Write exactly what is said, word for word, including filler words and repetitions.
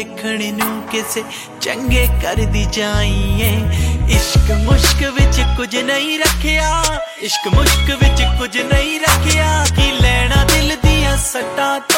देखने नू किसे चंगे कर दी जाइए। इश्क मुश्क विच कुछ नहीं रखिया, इश्क मुश्क विच कुछ नहीं रखिया, की लेना दिल दिया सट्टां